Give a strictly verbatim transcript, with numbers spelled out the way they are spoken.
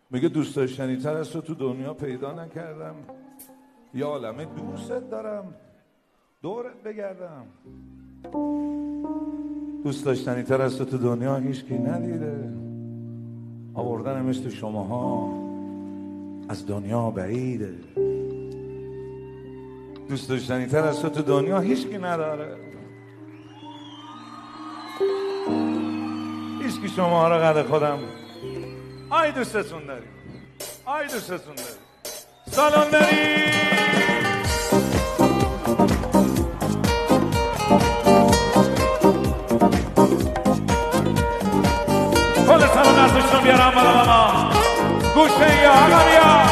میگه دوست داشتنی تر از تو تو دنیا پیدا نکردم، یه عالمه دوست دارم دورت بگردم. دوست داشتنی تر از تو تو دنیا هیچکی ندیده، آوردن مثل شماها از دنیا بعیده. دوست داشتنی تر از تو تو دنیا هیچکی نداره، هیچکی شما رو قد خودم. آی دوستتون داری، آی دوستتون داری. سلام داری کل سلام ارزشتون بیارم بالا بالا گوشه یا آقا بیا.